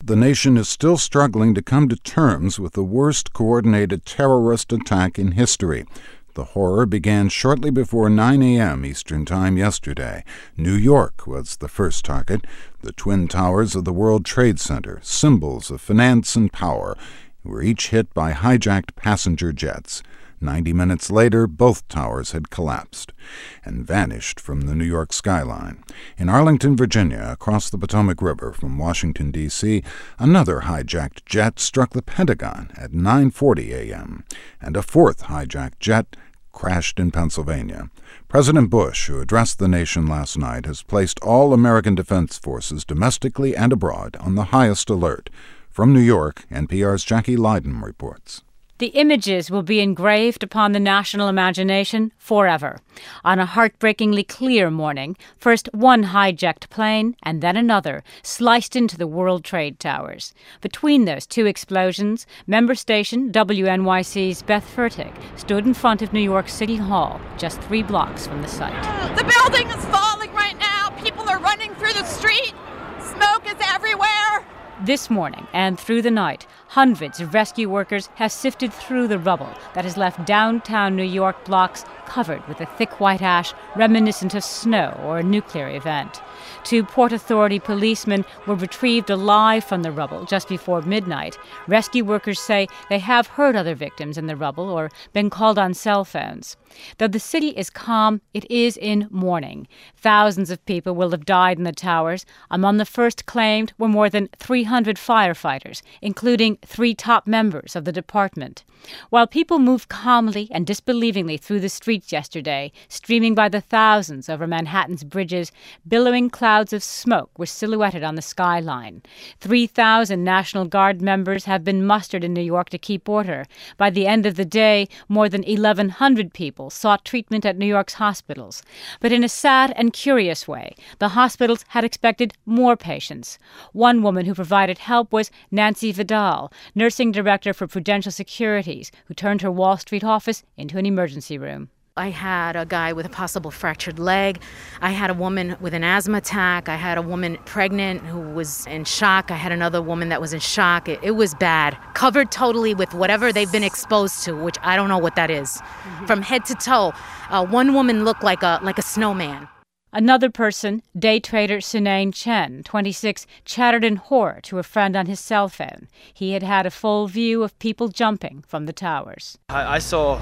the nation is still struggling to come to terms with the worst coordinated terrorist attack in history. The horror began shortly before 9 a.m. Eastern Time yesterday. New York was the first target. The Twin Towers of the World Trade Center, symbols of finance and power, were each hit by hijacked passenger jets. 90 minutes later, both towers had collapsed and vanished from the New York skyline. In Arlington, Virginia, across the Potomac River from Washington, D.C., another hijacked jet struck the Pentagon at 9:40 a.m., and a fourth hijacked jet crashed in Pennsylvania. President Bush, who addressed the nation last night, has placed all American defense forces domestically and abroad on the highest alert. From New York, NPR's Jackie Leiden reports. The images will be engraved upon the national imagination forever. On a heartbreakingly clear morning, first one hijacked plane and then another sliced into the World Trade Towers. Between those two explosions, member station WNYC's Beth Fertig stood in front of New York City Hall, just 3 blocks from the site. The building is falling right now. People are running through the street. Smoke is everywhere. This morning and through the night, hundreds of rescue workers have sifted through the rubble that has left downtown New York blocks covered with a thick white ash reminiscent of snow or a nuclear event. 2 Port Authority policemen were retrieved alive from the rubble just before midnight. Rescue workers say they have heard other victims in the rubble or been called on cell phones. Though the city is calm, it is in mourning. Thousands of people will have died in the towers. Among the first claimed were more than 300 firefighters, including 3 top members of the department. While people moved calmly and disbelievingly through the streets yesterday, streaming by the thousands over Manhattan's bridges, billowing clouds of smoke were silhouetted on the skyline. 3,000 National Guard members have been mustered in New York to keep order. By the end of the day, more than 1,100 people sought treatment at New York's hospitals. But in a sad and curious way, the hospitals had expected more patients. One woman who provided help was Nancy Vidal, nursing director for Prudential Securities, who turned her Wall Street office into an emergency room. I had a guy with a possible fractured leg. I had a woman with an asthma attack. I had a woman pregnant who was in shock. I had another woman that was in shock. It was bad. Covered totally with whatever they've been exposed to, which I don't know what that is. From head to toe. One woman looked like a snowman. Another person, day trader Sunain Chen, 26, chattered in horror to a friend on his cell phone. He had had a full view of people jumping from the towers. I saw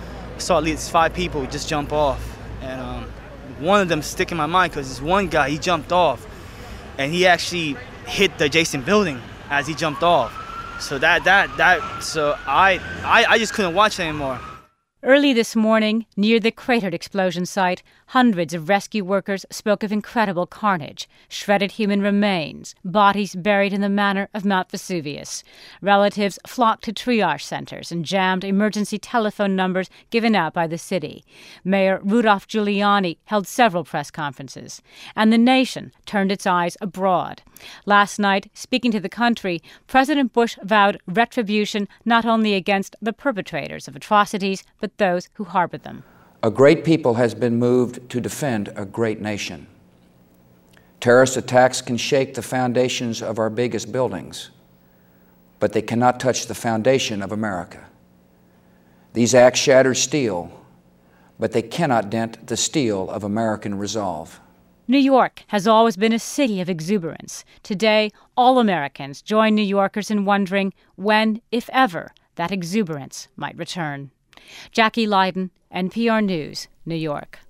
at least 5 people just jump off, and one of them stick in my mind because this one guy, he jumped off, and he actually hit the adjacent building as he jumped off. So I just couldn't watch anymore. Early this morning, near the cratered explosion site, hundreds of rescue workers spoke of incredible carnage, shredded human remains, bodies buried in the manner of Mount Vesuvius. Relatives flocked to triage centers and jammed emergency telephone numbers given out by the city. Mayor Rudolph Giuliani held several press conferences, and the nation turned its eyes abroad. Last night, speaking to the country, President Bush vowed retribution not only against the perpetrators of atrocities, but those who harbor them. A great people has been moved to defend a great nation. Terrorist attacks can shake the foundations of our biggest buildings, but they cannot touch the foundation of America. These acts shatter steel, but they cannot dent the steel of American resolve. New York has always been a city of exuberance. Today, all Americans join New Yorkers in wondering when, if ever, that exuberance might return. Jackie Leiden, NPR News, New York.